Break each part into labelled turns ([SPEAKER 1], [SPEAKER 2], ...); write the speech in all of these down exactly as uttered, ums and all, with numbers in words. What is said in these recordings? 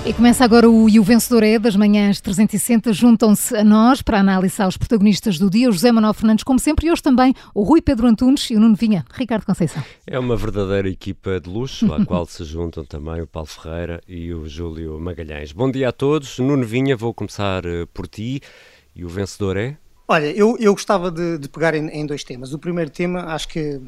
[SPEAKER 1] E começa agora o E o Vencedor é, das manhãs trezentos e sessenta. Juntam-se a nós para analisar os protagonistas do dia, o José Manuel Fernandes, como sempre, e hoje também o Rui Pedro Antunes e o Nuno Vinha. Ricardo Conceição.
[SPEAKER 2] É uma verdadeira equipa de luxo, à qual se juntam também o Paulo Ferreira e o Júlio Magalhães. Bom dia a todos. Nuno Vinha, vou começar por ti. E o vencedor é?
[SPEAKER 3] Olha, eu, eu gostava de, de pegar em, em dois temas. O primeiro tema, acho que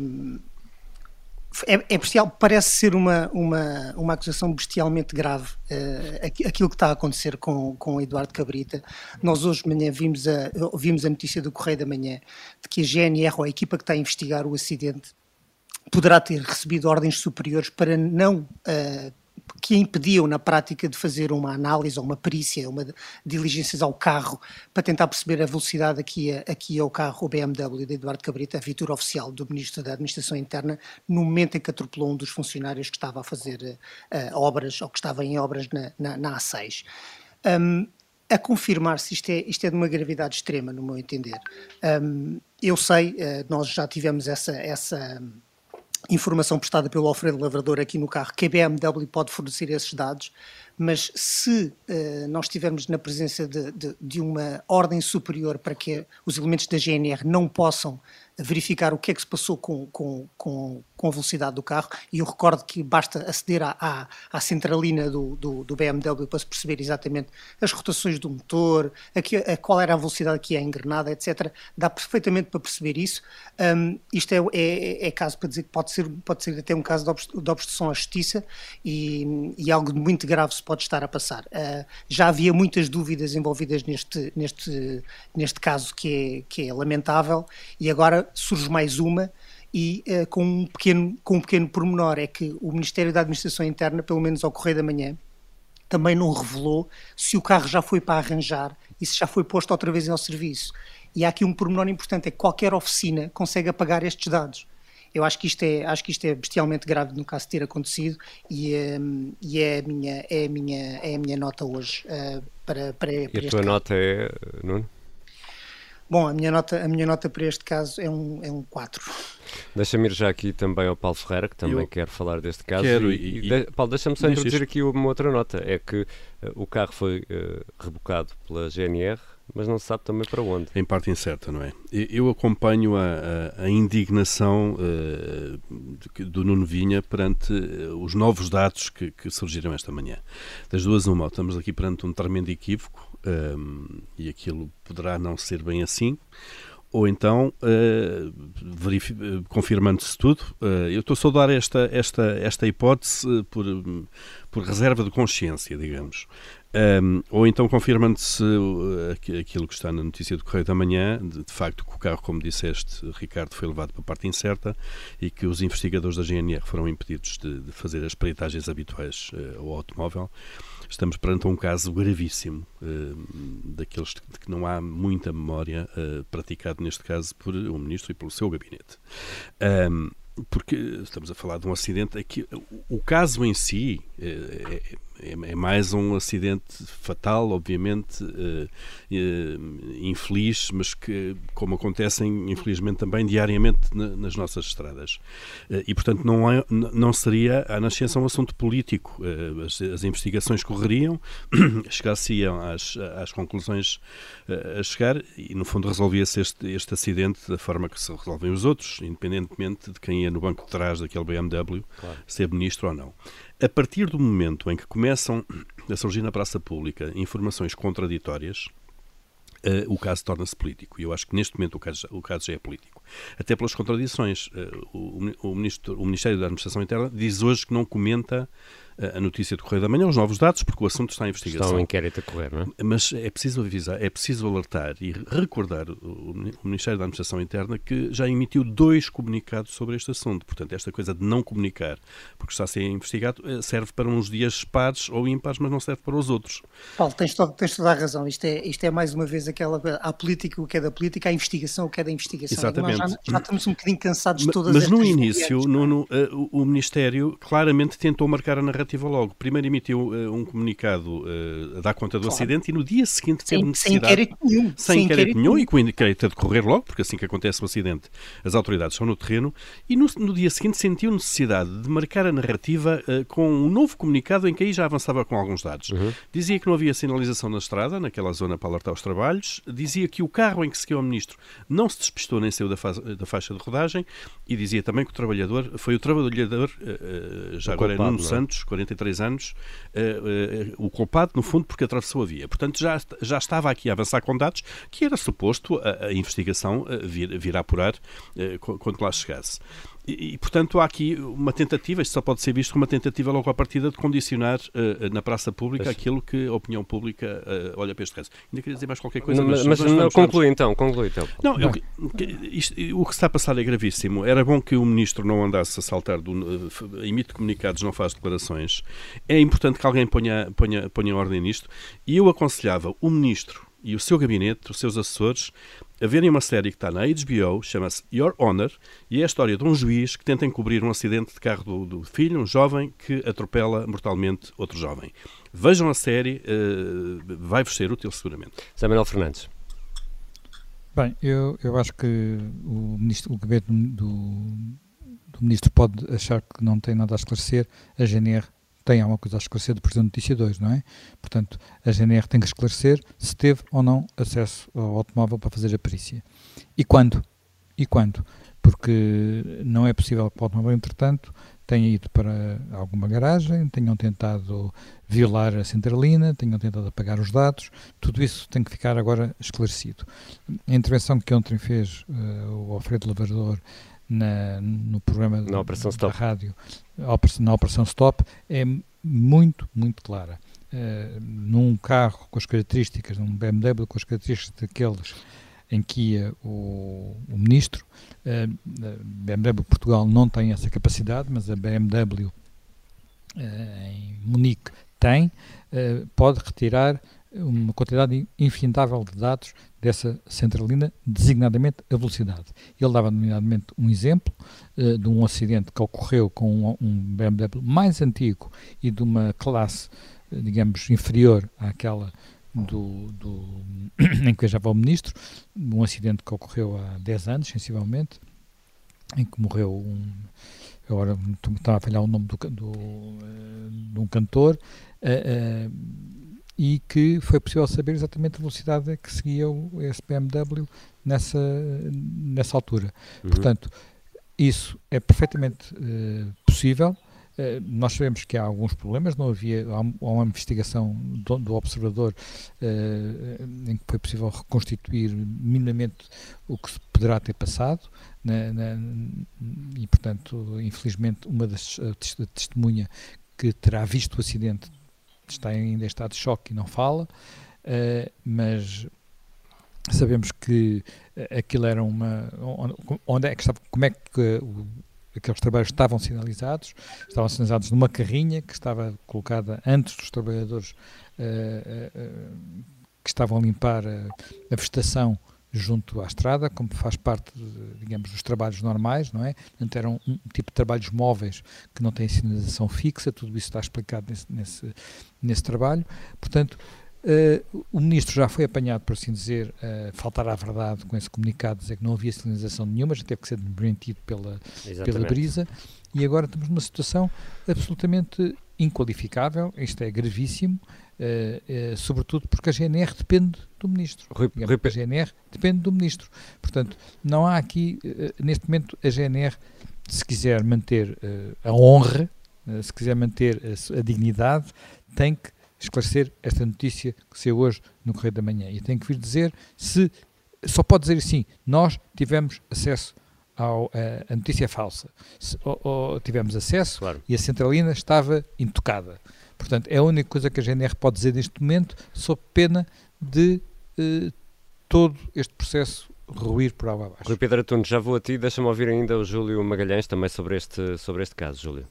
[SPEAKER 3] É, é bestial, parece ser uma, uma, uma acusação bestialmente grave, uh, aquilo que está a acontecer com, com o Eduardo Cabrita. Nós hoje de manhã vimos a, vimos a notícia do Correio da Manhã de que a G N R, ou a equipa que está a investigar o acidente, poderá ter recebido ordens superiores para não... Uh, que impediam na prática de fazer uma análise ou uma perícia, uma diligências ao carro para tentar perceber a velocidade a que ia, a que ia o carro, o B M W de Eduardo Cabrita, a viatura oficial do Ministro da Administração Interna, no momento em que atropelou um dos funcionários que estava a fazer uh, obras, ou que estava em obras na, na, na A seis. Um, a confirmar-se, isto é, isto é de uma gravidade extrema, no meu entender. Um, eu sei, uh, nós já tivemos essa... essa informação prestada pelo Alfredo Lavrador aqui no carro, que a B M W pode fornecer esses dados, mas se uh, nós estivermos na presença de, de, de uma ordem superior para que os elementos da G N R não possam verificar o que é que se passou com, com, com, com a velocidade do carro, e eu recordo que basta aceder à, à, à centralina do, do, do B M W para se perceber exatamente as rotações do motor, a que, a qual era a velocidade que é engrenada, etcétera. Dá perfeitamente para perceber isso. Um, isto é, é, é caso para dizer que pode ser, pode ser até um caso de, obst, de obstrução à justiça, e, e algo muito grave se pode estar a passar. Uh, já havia muitas dúvidas envolvidas neste, neste, neste caso que é, que é lamentável, e agora surge mais uma, e uh, com, um pequeno, com um pequeno pormenor, é que o Ministério da Administração Interna, pelo menos ao Correio da Manhã, também não revelou se o carro já foi para arranjar e se já foi posto outra vez ao serviço. E há aqui um pormenor importante, é que qualquer oficina consegue apagar estes dados. Eu acho que isto é, acho que isto é bestialmente grave no caso de ter acontecido, e, um, e é, a minha, é, a minha, é a minha nota hoje uh, para, para, para
[SPEAKER 2] e
[SPEAKER 3] este
[SPEAKER 2] a tua
[SPEAKER 3] caso.
[SPEAKER 2] Nota é, Nuno?
[SPEAKER 3] Bom, a minha nota, a minha nota para este caso é um, é um quatro.
[SPEAKER 2] Deixa-me ir já aqui também ao Paulo Ferreira, que também
[SPEAKER 4] Eu
[SPEAKER 2] quer falar deste caso.
[SPEAKER 4] Quero,
[SPEAKER 2] e,
[SPEAKER 4] e,
[SPEAKER 2] de, Paulo, deixa-me só
[SPEAKER 4] deixa
[SPEAKER 2] introduzir
[SPEAKER 4] isto.
[SPEAKER 2] aqui uma outra nota. É que uh, o carro foi uh, rebocado pela G N R, mas não se sabe também para onde.
[SPEAKER 4] Em parte incerta, não é? Eu acompanho a, a, a indignação uh, do Nuno Vinha perante uh, os novos dados que, que surgiram esta manhã. Das duas, uma, estamos aqui perante um tremendo equívoco, um, e aquilo poderá não ser bem assim, ou então, uh, verifi- uh, confirmando-se tudo. Uh, eu estou só a dar esta, esta, esta hipótese uh, por, um, por reserva de consciência, digamos. Um, ou então confirmando-se uh, aquilo que está na notícia do Correio da Manhã, de, de facto que o carro, como disseste, Ricardo, foi levado para a parte incerta e que os investigadores da G N R foram impedidos de, de fazer as peritagens habituais uh, ao automóvel. Estamos perante um caso gravíssimo, uh, daqueles de que não há muita memória, uh, praticado neste caso por um ministro e pelo seu gabinete. Um, porque estamos a falar de um acidente aqui, o, o caso em si é, é, é mais um acidente fatal, obviamente, uh, uh, infeliz, mas que, como acontecem, infelizmente, também diariamente na, nas nossas estradas. Uh, e, portanto, não, é, não seria a nascença um assunto político. Uh, as, as investigações correriam, chegar-se-iam às, às conclusões uh, a chegar, e, no fundo, resolvia-se este, este acidente da forma que se resolvem os outros, independentemente de quem ia no banco de trás daquele B M W, claro, ser ministro ou não. A partir do momento em que começam a surgir na praça pública informações contraditórias, Uh, o caso torna-se político. E eu acho que neste momento o caso, o caso já é político. Até pelas contradições. Uh, o, o, ministro, o Ministério da Administração Interna diz hoje que não comenta uh, a notícia do Correio da Manhã, os novos dados, porque o assunto está em investigação.
[SPEAKER 2] Está um inquérito a correr, não é?
[SPEAKER 4] Mas é preciso avisar, é preciso alertar e recordar o, o Ministério da Administração Interna que já emitiu dois comunicados sobre este assunto. Portanto, esta coisa de não comunicar, porque está a ser investigado, serve para uns dias pares ou ímpares, mas não serve para os outros.
[SPEAKER 3] Paulo, tens, todo, tens toda a razão. Isto é, isto é mais uma vez aquela, a política o que é da política, a investigação o que é da investigação.
[SPEAKER 4] Exatamente.
[SPEAKER 3] Nós já, já estamos um bocadinho cansados de todas
[SPEAKER 4] mas
[SPEAKER 3] estas
[SPEAKER 4] no início,
[SPEAKER 3] mulheres,
[SPEAKER 4] no, no, uh, o Ministério claramente tentou marcar a narrativa. alternativa logo. Primeiro emitiu uh, um comunicado uh, a dar conta do claro. acidente e no dia seguinte teve
[SPEAKER 3] sem,
[SPEAKER 4] necessidade...
[SPEAKER 3] Sem inquérito nenhum.
[SPEAKER 4] Sem, sem inquérito nenhum e com inquérito a decorrer logo, porque assim que acontece o acidente as autoridades estão no terreno, e no, no dia seguinte sentiu necessidade de marcar a narrativa uh, com um novo comunicado em que aí já avançava com alguns dados. Uhum. Dizia que não havia sinalização na estrada, naquela zona para alertar os trabalhos, dizia que o carro em que seguiu o ministro não se despistou nem saiu da, fa da faixa de rodagem e dizia também que o trabalhador, foi o trabalhador, uh, uh, já o agora culpado, é Nuno Santos, quarenta e três anos, uh, uh, o culpado, no fundo, porque atravessou a via. Portanto, já, já estava aqui a avançar com dados que era suposto a, a investigação uh, vir, vir a apurar uh, quando lá chegasse. E, e, portanto, há aqui uma tentativa, isto só pode ser visto como uma tentativa logo à partida de condicionar uh, na praça pública mas... aquilo que a opinião pública uh, olha para este caso. Ainda queria dizer mais qualquer coisa.
[SPEAKER 2] Não, mas mas não, conclui então, conclui então.
[SPEAKER 4] Não, eu, isto, o que se está a passar é gravíssimo. Era bom que o ministro não andasse a saltar, do, uh, emite comunicados, não faz declarações. É importante que alguém ponha, ponha, ponha ordem nisto. E eu aconselhava o ministro e o seu gabinete, os seus assessores, a verem uma série que está na H B O, chama-se Your Honor, e é a história de um juiz que tenta encobrir um acidente de carro do, do filho, um jovem que atropela mortalmente outro jovem. Vejam a série, uh, vai-vos ser útil seguramente.
[SPEAKER 2] José Manuel Fernandes.
[SPEAKER 5] Bem, eu, eu acho que o, ministro, o gabinete do, do ministro pode achar que não tem nada a esclarecer, a G N R tem alguma coisa a esclarecer depois da notícia dois, não é? Portanto, a G N R tem que esclarecer se teve ou não acesso ao automóvel para fazer a perícia. E quando? E quando? Porque não é possível que o automóvel, entretanto, tenha ido para alguma garagem, tenham tentado violar a centralina, tenham tentado apagar os dados, tudo isso tem que ficar agora esclarecido. A intervenção que ontem fez uh, o Alfredo Lavrador Na, no programa
[SPEAKER 2] na Operação
[SPEAKER 5] da
[SPEAKER 2] Stop.
[SPEAKER 5] rádio, na Operação Stop, é muito, muito clara. Uh, num carro com as características, num B M W com as características daqueles em que ia o, o ministro, uh, a B M W Portugal não tem essa capacidade, mas a B M W uh, em Munique tem, uh, pode retirar uma quantidade infindável de dados dessa centralina, designadamente a velocidade. Ele dava, nomeadamente, um exemplo uh, de um acidente que ocorreu com um, um B M W mais antigo e de uma classe, uh, digamos, inferior àquela do, do em que viajava o ministro, um acidente que ocorreu há dez anos, sensivelmente, em que morreu um... agora estava a falhar o nome do, do, uh, de um cantor, uh, uh, e que foi possível saber exatamente a velocidade que seguia o, esse B M W nessa, nessa altura. Uhum. Portanto, isso é perfeitamente uh, possível. Uh, nós sabemos que há alguns problemas, não havia há, há uma investigação do, do observador uh, em que foi possível reconstituir minimamente o que se poderá ter passado, na, na, e, portanto, infelizmente, uma das a testemunha que terá visto o acidente está ainda em estado de choque e não fala, uh, mas sabemos que uh, aquilo era uma... Onde, onde é que estava, como é que uh, aqueles trabalhos estavam sinalizados? Estavam sinalizados numa carrinha que estava colocada antes dos trabalhadores uh, uh, uh, que estavam a limpar a, a vegetação junto à estrada, como faz parte, digamos, dos trabalhos normais, não é? Portanto, eram um tipo de trabalhos móveis que não têm sinalização fixa, tudo isso está explicado nesse, nesse, nesse trabalho. Portanto, uh, o ministro já foi apanhado, por assim dizer, uh, faltar à verdade com esse comunicado, dizer que não havia sinalização nenhuma, já teve que ser desmentido pela, pela Brisa, e agora estamos numa situação absolutamente inqualificável, isto é gravíssimo, uh, uh, sobretudo porque a G N R depende do ministro.
[SPEAKER 2] Rui,
[SPEAKER 5] Rui, a G N R depende do ministro. Portanto, não há aqui, uh, neste momento, a G N R, se quiser manter uh, a honra, uh, se quiser manter a, a dignidade, tem que esclarecer esta notícia que saiu hoje no Correio da Manhã. E tem que vir dizer se, só pode dizer assim, nós tivemos acesso ao, a, a notícia é falsa. Se, ou, ou tivemos acesso, claro, e a centralina estava intocada. Portanto, é a única coisa que a G N R pode dizer neste momento, sob pena de eh, todo este processo ruir por água abaixo.
[SPEAKER 2] Rui Pedro Antunes, já vou a ti, deixa-me ouvir ainda o Júlio Magalhães também sobre este, sobre este caso, Júlio.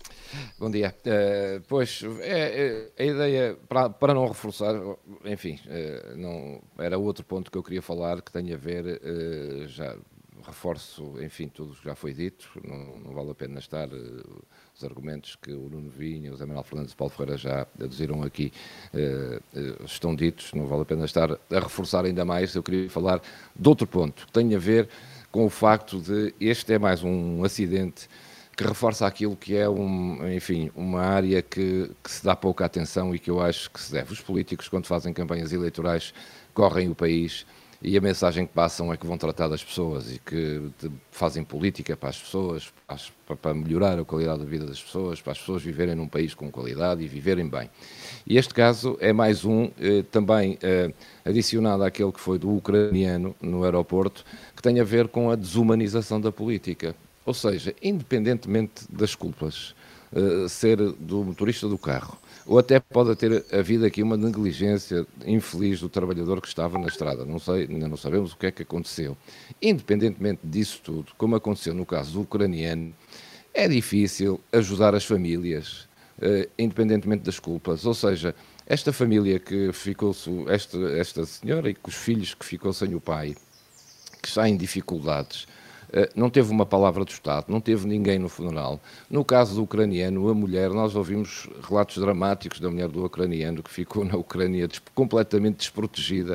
[SPEAKER 6] Bom dia. Uh, pois, é, é, a ideia, para, para não reforçar, enfim, uh, não, era outro ponto que eu queria falar, que tem a ver, uh, já reforço, enfim, tudo o que já foi dito, não, não vale a pena estar uh, os argumentos que o Nuno Vinha, o José Manuel Fernandes e o Paulo Ferreira já aduziram aqui, uh, uh, estão ditos, não vale a pena estar a reforçar ainda mais. Eu queria falar de outro ponto, que tem a ver com o facto de este é mais um acidente que reforça aquilo que é, um, enfim, uma área que, que se dá pouca atenção e que eu acho que se deve. Os políticos, quando fazem campanhas eleitorais, correm o país e a mensagem que passam é que vão tratar das pessoas e que fazem política para as pessoas, para melhorar a qualidade da vida das pessoas, para as pessoas viverem num país com qualidade e viverem bem. E este caso é mais um, eh, também eh, adicionado àquele que foi do ucraniano no aeroporto, que tem a ver com a desumanização da política. Ou seja, independentemente das culpas, uh, ser do motorista do carro, ou até pode ter havido aqui uma negligência infeliz do trabalhador que estava na estrada, não sei, ainda não sabemos o que é que aconteceu. Independentemente disso tudo, como aconteceu no caso do ucraniano, é difícil ajudar as famílias, uh, independentemente das culpas. Ou seja, esta família que ficou, esta, esta senhora e com os filhos que ficou sem o pai, que está em dificuldades, não teve uma palavra do Estado, não teve ninguém no funeral. No caso do ucraniano, a mulher, nós ouvimos relatos dramáticos da mulher do ucraniano que ficou na Ucrânia completamente desprotegida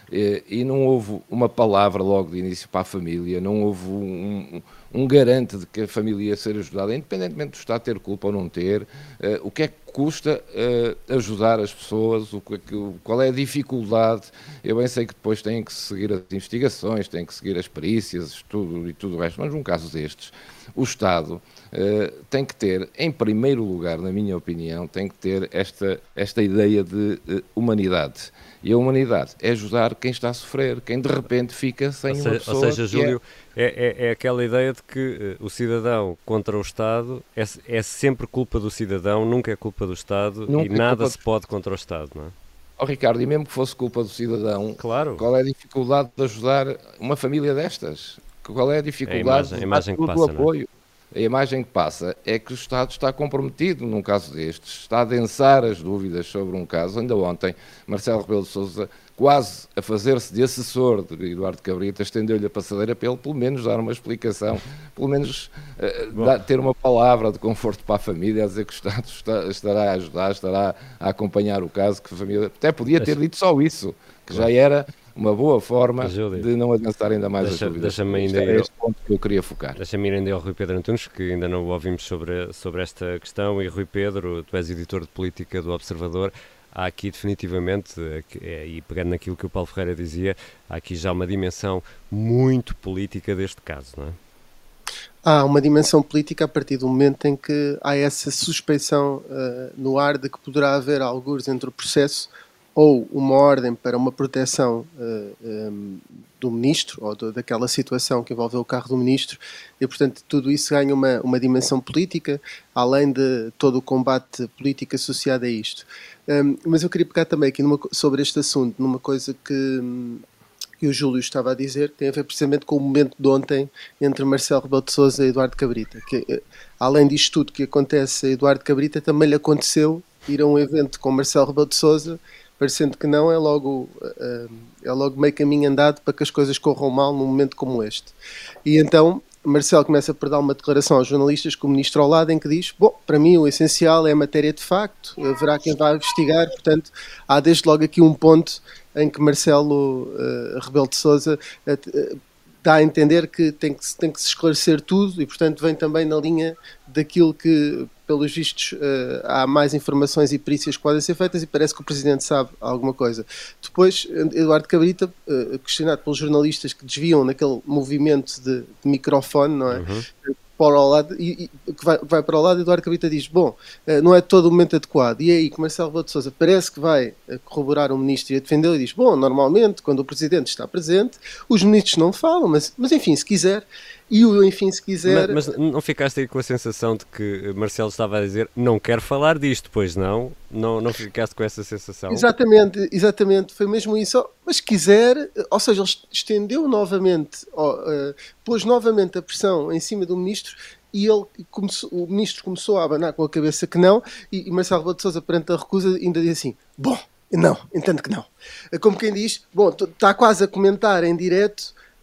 [SPEAKER 6] e não houve uma palavra logo de início para a família, não houve um, um garante de que a família ia ser ajudada, independentemente do Estado ter culpa ou não ter. Uh, o que é que custa uh, ajudar as pessoas, o que, qual é a dificuldade? Eu bem sei que depois têm que seguir as investigações, têm que seguir as perícias tudo, e tudo o resto, mas num caso destes, o Estado uh, tem que ter, em primeiro lugar, na minha opinião, tem que ter esta, esta ideia de uh, humanidade. E a humanidade é ajudar quem está a sofrer, quem de repente fica sem
[SPEAKER 2] ou
[SPEAKER 6] uma
[SPEAKER 2] seja,
[SPEAKER 6] pessoa.
[SPEAKER 2] Ou seja, Júlio, é... É, é aquela ideia de que uh, o cidadão contra o Estado é, é sempre culpa do cidadão, nunca é culpa do Estado nunca e nada se pode contra o Estado, não é?
[SPEAKER 6] Oh, Ricardo, e mesmo que fosse culpa do cidadão,
[SPEAKER 2] claro.
[SPEAKER 6] Qual é a dificuldade de ajudar uma família destas? Qual é a dificuldade
[SPEAKER 2] é a imagem, a imagem
[SPEAKER 6] de
[SPEAKER 2] que passa,
[SPEAKER 6] do apoio? A imagem que passa é que o Estado está comprometido num caso destes, está a densar as dúvidas sobre um caso. Ainda ontem, Marcelo Rebelo de Sousa, quase a fazer-se de assessor de Eduardo Cabrita, estendeu-lhe a passadeira para ele pelo menos dar uma explicação, pelo menos uh, dar, ter uma palavra de conforto para a família, a dizer que o Estado está, estará a ajudar, estará a acompanhar o caso, que a família até podia ter dito só isso, que já era uma boa forma de não adensar ainda mais
[SPEAKER 2] deixa,
[SPEAKER 6] as dúvidas.
[SPEAKER 2] Deixa-me ainda
[SPEAKER 6] é este ponto que eu queria focar.
[SPEAKER 2] Deixa-me ir ainda ao Rui Pedro Antunes, que ainda não o ouvimos sobre, sobre esta questão. E Rui Pedro, tu és editor de política do Observador. Há aqui definitivamente, e pegando naquilo que o Paulo Ferreira dizia, há aqui já uma dimensão muito política deste caso, não é?
[SPEAKER 7] Há uma dimensão política a partir do momento em que há essa suspeição uh, no ar de que poderá haver algures entre o processo ou uma ordem para uma proteção uh, um, do ministro, ou do, daquela situação que envolveu o carro do ministro, e portanto tudo isso ganha uma, uma dimensão política, além de todo o combate político associado a isto. Um, mas eu queria pegar também aqui numa, sobre este assunto, numa coisa que, que o Júlio estava a dizer, que tem a ver precisamente com o momento de ontem entre Marcelo Rebelo de Sousa e Eduardo Cabrita, que além disto tudo que acontece a Eduardo Cabrita, também lhe aconteceu ir a um evento com Marcelo Rebelo de Sousa, parecendo que não, é logo, é logo meio caminho andado para que as coisas corram mal num momento como este. E então Marcelo começa por dar uma declaração aos jornalistas com o ministro ao lado em que diz, bom, para mim o essencial é a matéria de facto, haverá quem vá investigar, portanto há desde logo aqui um ponto em que Marcelo uh, Rebelo de Sousa uh, dá a entender que tem, que tem que se esclarecer tudo e portanto vem também na linha daquilo que pelos vistos uh, há mais informações e perícias que podem ser feitas e parece que o Presidente sabe alguma coisa. Depois, Eduardo Cabrita, uh, questionado pelos jornalistas que desviam naquele movimento de, de microfone, não é? Uhum. Para o lado, e, e, que vai, vai para o lado, Eduardo Cabrita diz, bom, uh, não é todo o momento adequado. E aí, que Marcelo Rebelo de Sousa parece que vai uh, corroborar o Ministro e a defendê-lo e diz, bom, normalmente, quando o Presidente está presente, os Ministros não falam, mas, mas enfim, se quiser... E o enfim, se quiser...
[SPEAKER 2] Mas, mas não ficaste aí com a sensação de que Marcelo estava a dizer não quero falar disto, pois não? Não, não ficaste com essa sensação?
[SPEAKER 7] Exatamente, exatamente, foi mesmo isso. Mas se quiser, ou seja, ele estendeu novamente, ó, uh, pôs novamente a pressão em cima do Ministro e ele começou, o Ministro começou a abanar com a cabeça que não e, e Marcelo Rebelo de Sousa, perante a recusa, ainda diz assim, bom, não, entendo que não. Como quem diz, bom, está quase a comentar em direto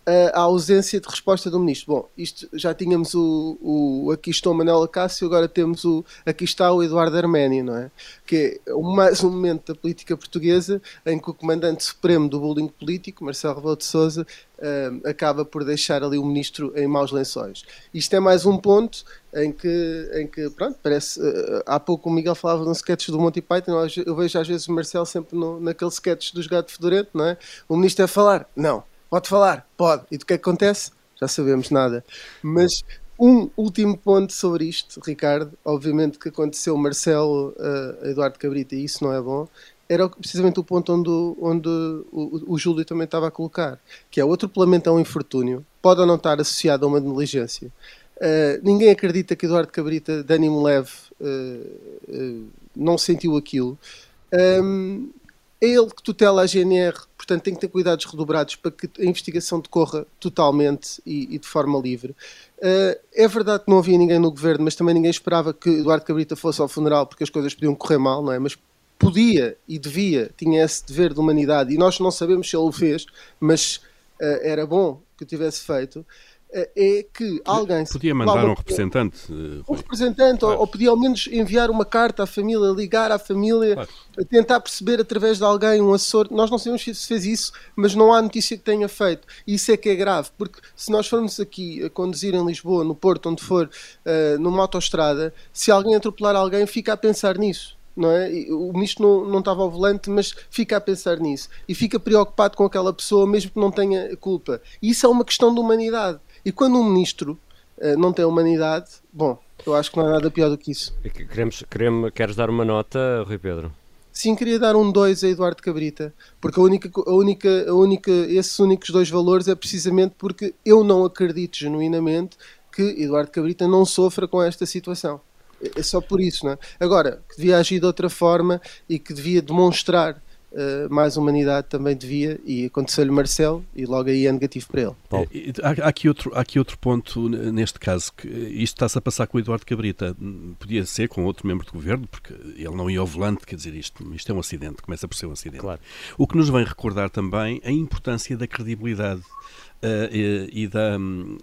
[SPEAKER 7] a ausência de resposta do ministro. Bom, isto já tínhamos o, o aqui estou Manuel Acácio, agora temos o aqui está o Eduardo Arménio, não é? Que é mais um momento da política portuguesa em que o comandante supremo do bullying político, Marcelo Rebelo de Sousa, uh, acaba por deixar ali o ministro em maus lençóis. Isto é mais um ponto em que, em que pronto, parece, uh, há pouco o Miguel falava de um sketch do Monty Python, eu vejo às vezes o Marcelo sempre no, naquele sketch dos gato fedorento, não é? O ministro é falar? Não. Pode falar? Pode. E do que é que acontece? Já sabemos nada. Mas um último ponto sobre isto, Ricardo, obviamente que aconteceu Marcelo uh, Eduardo Cabrita, e isso não é bom, era precisamente o ponto onde, onde o, o Júlio também estava a colocar, que é o atropelamento a um infortúnio, pode ou não estar associado a uma negligência. Uh, ninguém acredita que Eduardo Cabrita, de ânimo leve, uh, uh, não sentiu aquilo. Um, É ele que tutela a G N R, portanto tem que ter cuidados redobrados para que a investigação decorra totalmente e, e de forma livre. Uh, é verdade que não havia ninguém no governo, mas também ninguém esperava que Eduardo Cabrita fosse ao funeral porque as coisas podiam correr mal, não é? Mas podia e devia, tinha esse dever de humanidade, e nós não sabemos se ele o fez, mas uh, era bom que o tivesse feito. É que alguém...
[SPEAKER 4] Podia mandar um representante. Uh,
[SPEAKER 7] um representante, claro. ou, ou podia ao menos enviar uma carta à família, ligar à família, claro. tentar perceber através de alguém, um assessor. Nós não sabemos se fez isso, mas não há notícia que tenha feito. E isso é que é grave, porque se nós formos aqui a conduzir em Lisboa, no Porto, onde for, uh, numa autoestrada, se alguém atropelar alguém, fica a pensar nisso. Não é? O ministro não, não estava ao volante, mas fica a pensar nisso. E fica preocupado com aquela pessoa, mesmo que não tenha culpa. E isso é uma questão de humanidade. E quando um ministro uh, não tem humanidade, bom, eu acho que não há nada pior do que isso.
[SPEAKER 2] Queremos, queremos, queres dar uma nota, Rui Pedro?
[SPEAKER 7] Sim, queria dar um dois a Eduardo Cabrita, porque a única, a única, a única, esses únicos dois valores é precisamente porque eu não acredito genuinamente que Eduardo Cabrita não sofra com esta situação. É só por isso, não é? Agora, que devia agir de outra forma e que devia demonstrar uh, mais humanidade também devia, e aconteceu-lhe Marcelo, e logo aí é negativo para ele.
[SPEAKER 4] Paulo. Há, há, aqui outro, há aqui outro ponto neste caso, que isto está-se a passar com o Eduardo Cabrita. Podia ser com outro membro do governo, porque ele não ia ao volante, quer dizer, isto, isto é um acidente, começa por ser um acidente. Claro. O que nos vem recordar também a importância da credibilidade. Uh, e, e, da, uh,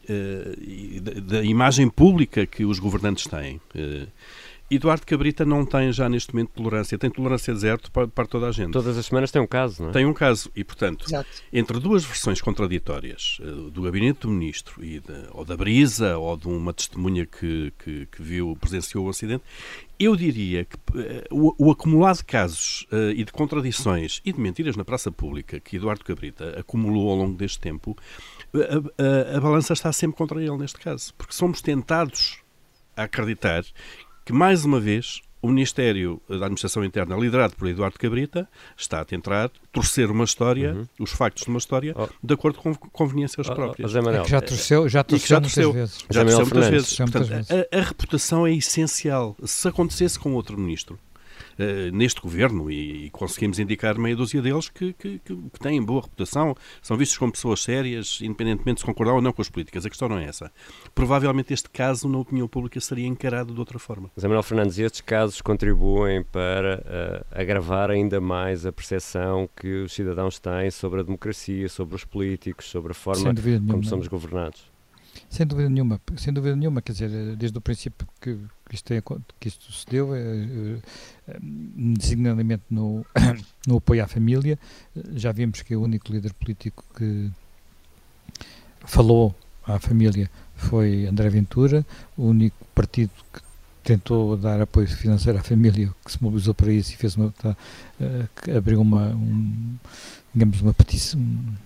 [SPEAKER 4] e da, da imagem pública que os governantes têm. Uh, Eduardo Cabrita não tem já neste momento tolerância, tem tolerância zero para, para toda a gente.
[SPEAKER 2] Todas as semanas tem um caso, não é?
[SPEAKER 4] Tem um caso e, portanto,
[SPEAKER 7] Exato.
[SPEAKER 4] Entre duas versões contraditórias uh, do gabinete do ministro, e de, ou da Brisa, ou de uma testemunha que, que, que viu, presenciou o acidente, eu diria que uh, o, o acumulado de casos uh, e de contradições e de mentiras na praça pública que Eduardo Cabrita acumulou ao longo deste tempo, a, a, a balança está sempre contra ele neste caso, porque somos tentados a acreditar que, mais uma vez, o Ministério da Administração Interna, liderado por Eduardo Cabrita, está a tentar torcer uma história, uhum. os factos de uma história, oh. de acordo com conveniências oh, próprias.
[SPEAKER 5] Oh, é que já torceu, já torceu, já torceu muitas vezes.
[SPEAKER 4] Já torceu muitas vezes.
[SPEAKER 5] Portanto,
[SPEAKER 4] muitas vezes. A, a reputação é essencial. Se acontecesse com outro ministro, Uh, neste governo, e, e conseguimos indicar meia dúzia deles que, que, que, que têm boa reputação, são vistos como pessoas sérias, independentemente de se concordar ou não com as políticas. A questão não é essa. Provavelmente este caso na opinião pública seria encarado de outra forma.
[SPEAKER 2] José Manuel Fernandes, estes casos contribuem para uh, agravar ainda mais a percepção que os cidadãos têm sobre a democracia, sobre os políticos, sobre a forma como somos governados?
[SPEAKER 5] Sem dúvida nenhuma, sem dúvida nenhuma, quer dizer, desde o princípio que, que, isto, é, que isto sucedeu, é, é, designadamente no, no apoio à família, já vimos que o único líder político que falou à família foi André Ventura, o único partido que tentou dar apoio financeiro à família, que se mobilizou para isso e fez uma, tá, que abriu uma, um, digamos, uma petição,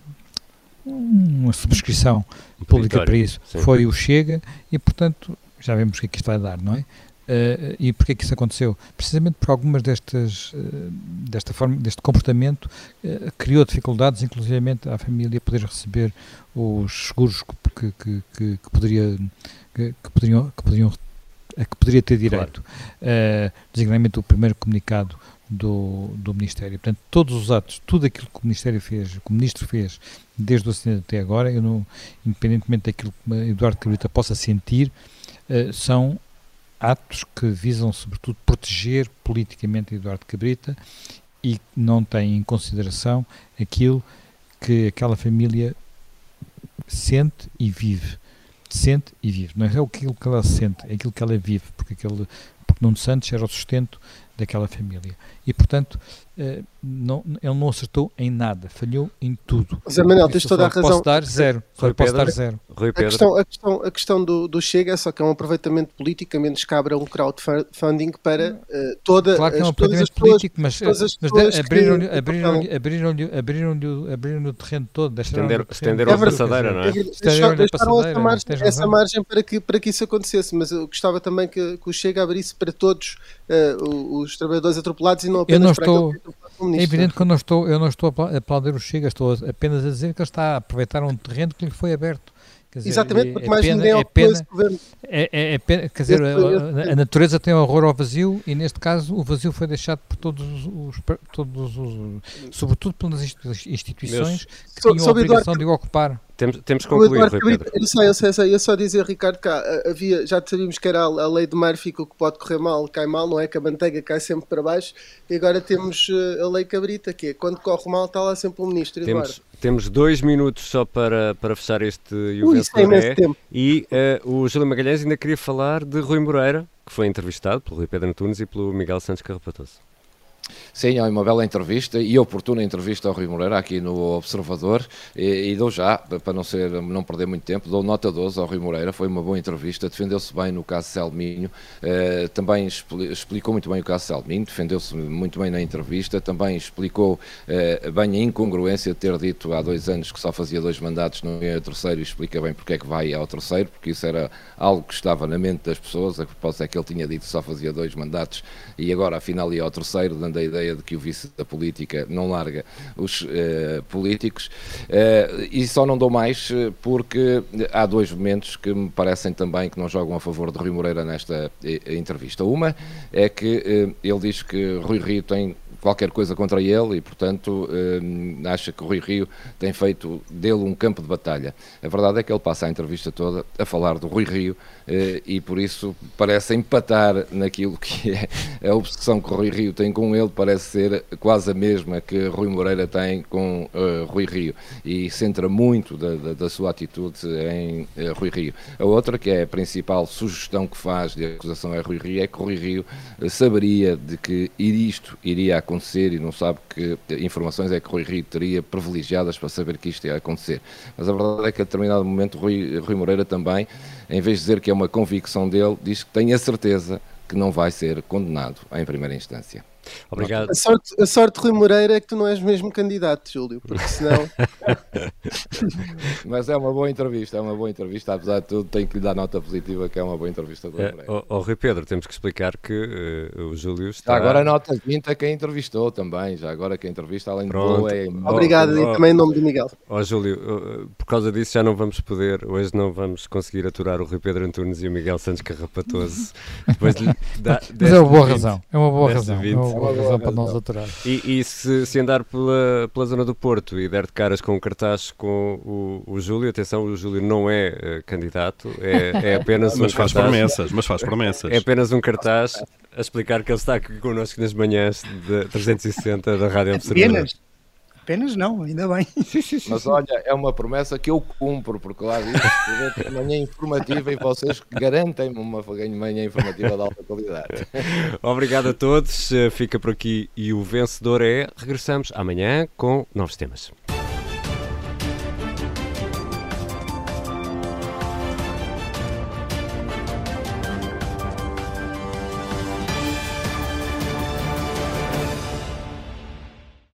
[SPEAKER 5] uma subscrição pública para isso, sim. Foi o Chega, e portanto já vemos o que é que isto vai dar, não é? Uh, e porquê é que isso aconteceu? Precisamente por algumas destas, uh, desta forma, deste comportamento, uh, criou dificuldades, inclusivamente, à família poder receber os seguros que, que, que, que, poderia, que, que, poderiam, que, poderiam, a que poderia ter direito. Claro. Uh, designadamente o primeiro comunicado Do, do Ministério. Portanto, todos os atos, tudo aquilo que o Ministério fez, que o Ministro fez, desde o acidente até agora, eu não, independentemente daquilo que Eduardo Cabrita possa sentir, uh, são atos que visam, sobretudo, proteger politicamente Eduardo Cabrita e não têm em consideração aquilo que aquela família sente e vive. Sente e vive. Não é aquilo que ela sente, é aquilo que ela vive, porque, aquele, porque Nuno Santos era o sustento daquela família. E, portanto, uh, não, ele não acertou em nada, falhou em tudo.
[SPEAKER 7] Zé Manuel, tens toda a razão.
[SPEAKER 5] Posso dar zero. Só posso dar zero.
[SPEAKER 2] Rui
[SPEAKER 7] A
[SPEAKER 2] Pedro.
[SPEAKER 7] questão, a questão, a questão do, do Chega é só que é um aproveitamento político, a menos cabra um crowdfunding para uh, toda
[SPEAKER 5] Claro que é um
[SPEAKER 7] as, todas as
[SPEAKER 5] aproveitamento
[SPEAKER 7] pessoas,
[SPEAKER 5] político, mas,
[SPEAKER 7] todas as
[SPEAKER 5] mas
[SPEAKER 7] pessoas
[SPEAKER 5] abriram-lhe
[SPEAKER 7] que-
[SPEAKER 5] abriram-lhe abriram-lhe abriram-lhe abriram-lhe o terreno todo.
[SPEAKER 2] Estender-
[SPEAKER 5] deixaram-lhe o terreno
[SPEAKER 2] estenderam
[SPEAKER 5] todo,
[SPEAKER 2] a
[SPEAKER 5] quer
[SPEAKER 2] passadeira,
[SPEAKER 5] dizer,
[SPEAKER 2] não é?
[SPEAKER 7] Deixaram,
[SPEAKER 5] Estenderam-lhe a
[SPEAKER 7] deixaram essa
[SPEAKER 5] passadeira,
[SPEAKER 7] margem,
[SPEAKER 5] tens
[SPEAKER 7] essa
[SPEAKER 5] razão.
[SPEAKER 7] margem para, que, para que isso acontecesse, mas eu gostava também que, que o Chega abrisse para todos uh, os trabalhadores atropelados e não
[SPEAKER 5] Eu
[SPEAKER 7] apenas
[SPEAKER 5] não
[SPEAKER 7] para
[SPEAKER 5] estou-
[SPEAKER 7] aquele que é atropelado
[SPEAKER 5] É
[SPEAKER 7] comunista.
[SPEAKER 5] evidente que eu não estou, eu não estou a apla- a aplaudir o Chega, estou a- apenas a dizer que ele está a aproveitar um terreno que lhe foi aberto. Quer dizer,
[SPEAKER 7] Exatamente,
[SPEAKER 5] é-
[SPEAKER 7] porque
[SPEAKER 5] é
[SPEAKER 7] mais
[SPEAKER 5] pena-
[SPEAKER 7] ninguém
[SPEAKER 5] é
[SPEAKER 7] ocupou
[SPEAKER 5] pena-
[SPEAKER 7] esse governo.
[SPEAKER 5] É, é, é pena- quer dizer,
[SPEAKER 7] Esse-
[SPEAKER 5] a,
[SPEAKER 7] esse-
[SPEAKER 5] a natureza tem horror ao vazio e neste caso o vazio foi deixado por todos os, os- todos os sobretudo pelas insti- instituições que
[SPEAKER 7] So-
[SPEAKER 5] tinham a
[SPEAKER 7] sobre
[SPEAKER 5] obrigação
[SPEAKER 7] Eduardo-
[SPEAKER 5] de o ocupar.
[SPEAKER 2] Temos, temos que
[SPEAKER 7] O
[SPEAKER 2] concluir,
[SPEAKER 7] Eduardo
[SPEAKER 2] Rui
[SPEAKER 7] Cabrita,
[SPEAKER 2] Pedro.
[SPEAKER 7] eu sei, eu sei, eu sei, eu só dizer, Ricardo, que há- havia, já sabíamos que era a, a lei de Murphy, que o que pode correr mal cai mal, não é? Que a manteiga cai sempre para baixo, e agora temos eh, a lei Cabrita, que é quando corre mal está lá sempre o ministro, Eduardo.
[SPEAKER 2] Temos, temos dois minutos só para, para fechar este e o
[SPEAKER 7] Ui, isso é
[SPEAKER 2] vencedor
[SPEAKER 7] imenso
[SPEAKER 2] é.
[SPEAKER 7] tempo.
[SPEAKER 2] E eh, o Júlio Magalhães ainda queria falar de Rui Moreira, que foi entrevistado pelo Rui Pedro Antunes e pelo Miguel Santos Carrapatoso.
[SPEAKER 6] Sim, é uma bela entrevista e oportuna entrevista ao Rui Moreira aqui no Observador e, e dou já, para não, ser, não perder muito tempo, dou nota doze ao Rui Moreira, foi uma boa entrevista, defendeu-se bem no caso Selminho, eh, também expli- explicou muito bem o caso Selminho, defendeu-se muito bem na entrevista, também explicou eh, bem a incongruência de ter dito há dois anos que só fazia dois mandatos, não ia ao terceiro, e explica bem porque é que vai ao terceiro, porque isso era algo que estava na mente das pessoas, a propósito é que ele tinha dito que só fazia dois mandatos e agora afinal ia ao terceiro, dando a ideia de que o vice da política não larga os eh, políticos, eh, e só não dou mais eh, porque há dois momentos que me parecem também que não jogam a favor de Rui Moreira nesta eh, entrevista. Uma é que eh, ele diz que Rui Rio tem qualquer coisa contra ele e, portanto, eh, acha que o Rui Rio tem feito dele um campo de batalha. A verdade é que ele passa a entrevista toda a falar do Rui Rio eh, e, por isso, parece empatar naquilo que é a obsessão que o Rui Rio tem com ele, parece ser quase a mesma que Rui Moreira tem com uh, Rui Rio e centra muito da, da, da sua atitude em uh, Rui Rio. A outra, que é a principal sugestão que faz de acusação a Rui Rio, é que Rui Rio uh, saberia de que isto iria acontecer e não sabe que informações é que Rui Rio teria privilegiadas para saber que isto ia acontecer. Mas a verdade é que a determinado momento Rui, Rui Moreira também, em vez de dizer que é uma convicção dele, diz que tem a certeza que não vai ser condenado em primeira instância.
[SPEAKER 2] Obrigado.
[SPEAKER 7] A sorte, a sorte de Rui Moreira é que tu não és mesmo candidato, Júlio, porque senão...
[SPEAKER 6] Mas é uma boa entrevista, é uma boa entrevista, apesar de tudo, tenho que lhe dar nota positiva, que é uma boa entrevista do Rui
[SPEAKER 2] É,
[SPEAKER 6] Moreira.
[SPEAKER 2] ó, ó, Rui Pedro, temos que explicar que eh, o Júlio está...
[SPEAKER 6] Já agora nota vinte a quem entrevistou também, já agora quem entrevista, além de
[SPEAKER 2] Pronto.
[SPEAKER 6] boa, é...
[SPEAKER 7] Obrigado,
[SPEAKER 2] oh,
[SPEAKER 7] e também em nome do Miguel.
[SPEAKER 2] Ó Júlio, uh, por causa disso já não vamos poder, hoje não vamos conseguir aturar o Rui Pedro Antunes e o Miguel Santos Carrapatoso. Depois de, da,
[SPEAKER 5] Mas é uma boa
[SPEAKER 2] vinte.
[SPEAKER 5] razão, é uma boa
[SPEAKER 2] desta
[SPEAKER 5] razão, é
[SPEAKER 2] vinte.
[SPEAKER 5] uma boa
[SPEAKER 6] É uma boa
[SPEAKER 5] razão para
[SPEAKER 6] razão.
[SPEAKER 5] nós aturar.
[SPEAKER 2] E, e se, se andar pela, pela zona do Porto e der de caras com um cartaz com o, o Júlio, atenção, o Júlio não é uh, candidato, é, é apenas um
[SPEAKER 4] Mas faz
[SPEAKER 2] cartaz.
[SPEAKER 4] promessas, mas faz promessas.
[SPEAKER 2] É apenas um cartaz a explicar que ele está aqui connosco nas manhãs de trezentos e sessenta da Rádio Observador.
[SPEAKER 3] Apenas. Apenas não, ainda bem.
[SPEAKER 6] Mas olha, é uma promessa que eu cumpro, porque lá diz que manhã informativa e vocês garantem-me uma manhã informativa de alta qualidade.
[SPEAKER 2] Obrigado a todos, uh, fica por aqui e o vencedor é... Regressamos amanhã com novos temas.